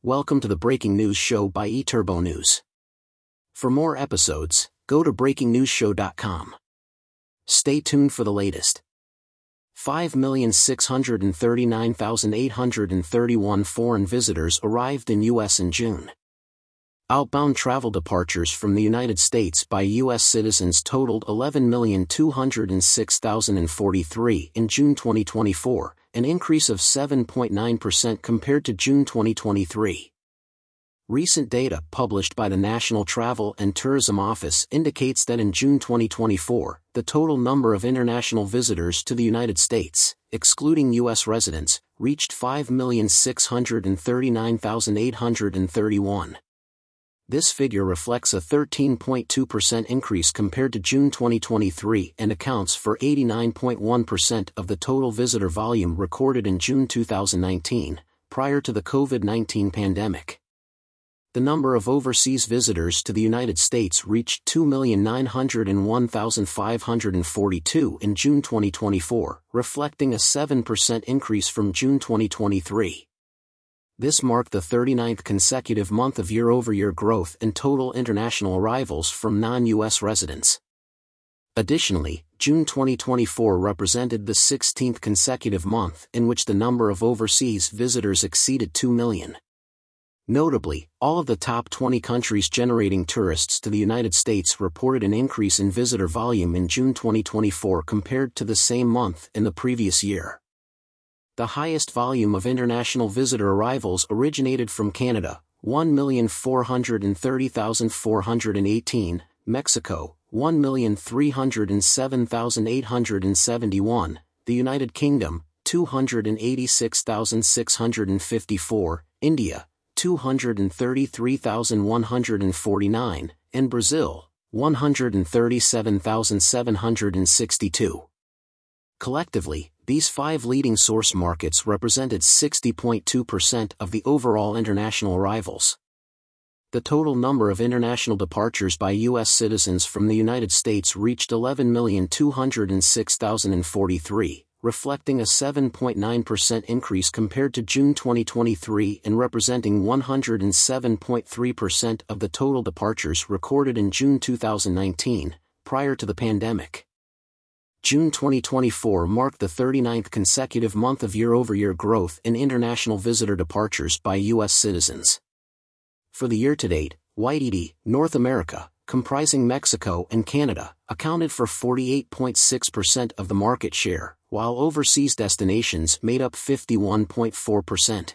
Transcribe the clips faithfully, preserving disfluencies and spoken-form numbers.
Welcome to the Breaking News Show by eTurbo News. For more episodes, go to breaking news show dot com. Stay tuned for the latest. five million six hundred thirty-nine thousand eight hundred thirty-one foreign visitors arrived in U S in June. Outbound travel departures from the United States by U S citizens totaled eleven million two hundred six thousand forty-three in June twenty twenty-four, an increase of seven point nine percent compared to June twenty twenty-three. Recent data published by the National Travel and Tourism Office indicates that in June twenty twenty-four, the total number of international visitors to the United States, excluding U S residents, reached five million six hundred thirty-nine thousand eight hundred thirty-one. This figure reflects a thirteen point two percent increase compared to June twenty twenty-three and accounts for eighty-nine point one percent of the total visitor volume recorded in June two thousand nineteen, prior to the COVID nineteen pandemic. The number of overseas visitors to the United States reached two million nine hundred one thousand five hundred forty-two in June twenty twenty-four, reflecting a seven percent increase from June twenty twenty-three. This marked the thirty-ninth consecutive month of year-over-year growth in total international arrivals from non-U S residents. Additionally, June twenty twenty-four represented the sixteenth consecutive month in which the number of overseas visitors exceeded two million. Notably, all of the top twenty countries generating tourists to the United States reported an increase in visitor volume in June twenty twenty-four compared to the same month in the previous year. The highest volume of international visitor arrivals originated from Canada, one million four hundred thirty thousand four hundred eighteen, Mexico, one million three hundred seven thousand eight hundred seventy-one, the United Kingdom, two hundred eighty-six thousand six hundred fifty-four, India, two hundred thirty-three thousand one hundred forty-nine, and Brazil, one hundred thirty-seven thousand seven hundred sixty-two. Collectively, these five leading source markets represented sixty point two percent of the overall international arrivals. The total number of international departures by U S citizens from the United States reached eleven million two hundred six thousand forty-three, reflecting a seven point nine percent increase compared to June twenty twenty-three and representing one hundred seven point three percent of the total departures recorded in June two thousand nineteen, prior to the pandemic. June twenty twenty-four marked the thirty-ninth consecutive month of year-over-year growth in international visitor departures by U S citizens. For the year-to-date, Y T D, North America, comprising Mexico and Canada, accounted for forty-eight point six percent of the market share, while overseas destinations made up fifty-one point four percent.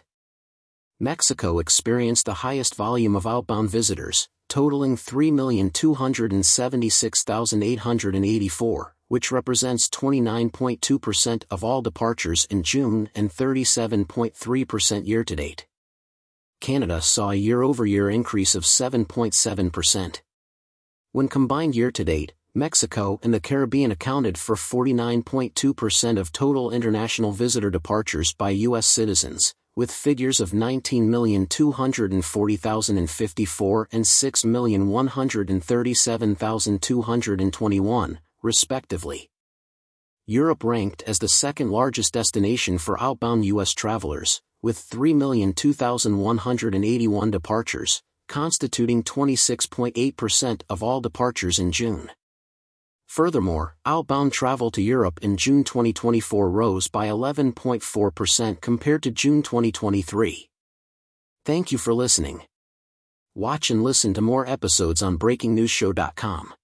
Mexico experienced the highest volume of outbound visitors, totaling three million two hundred seventy-six thousand eight hundred eighty-four, which represents twenty-nine point two percent of all departures in June and thirty-seven point three percent year-to-date. Canada saw a year-over-year increase of seven point seven percent. When combined year-to-date, Mexico and the Caribbean accounted for forty-nine point two percent of total international visitor departures by U S citizens, with figures of nineteen million two hundred forty thousand fifty-four and six million one hundred thirty-seven thousand two hundred twenty-one, respectively. Europe ranked as the second largest destination for outbound U S travelers, with three million two thousand one hundred eighty-one departures, constituting twenty-six point eight percent of all departures in June. Furthermore, outbound travel to Europe in June twenty twenty-four rose by eleven point four percent compared to June twenty twenty-three. Thank you for listening. Watch and listen to more episodes on breaking news show dot com.